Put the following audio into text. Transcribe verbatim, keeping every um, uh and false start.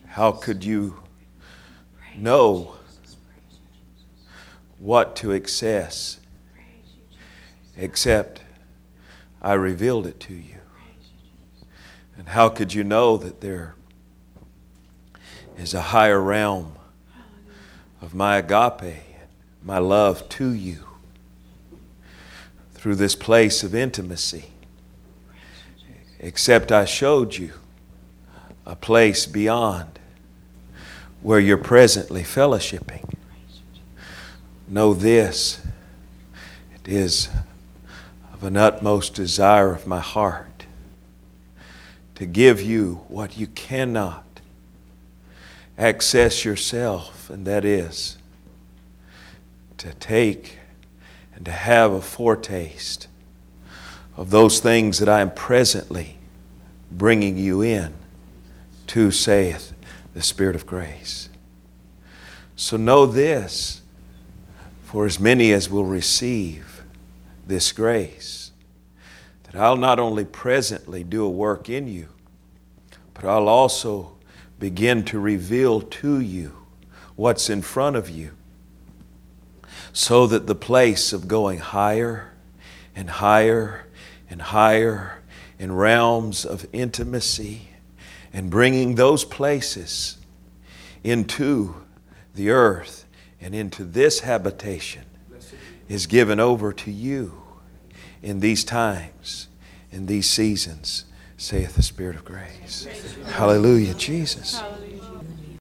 How could you know what to access except I revealed it to you? And how could you know that there is a higher realm of my agape, my love to you, through this place of intimacy, except I showed you a place beyond where you're presently fellowshipping? Know this, it is of an utmost desire of my heart to give you what you cannot access yourself, and that is to take and to have a foretaste of those things that I am presently bringing you in to, saith the Spirit of grace. So know this, for as many as will receive this grace, that I'll not only presently do a work in you, but I'll also begin to reveal to you what's in front of you, so that the place of going higher and higher and higher in realms of intimacy and bringing those places into the earth and into this habitation is given over to you in these times, in these seasons, saith the Spirit of grace. Hallelujah, Jesus. Hallelujah.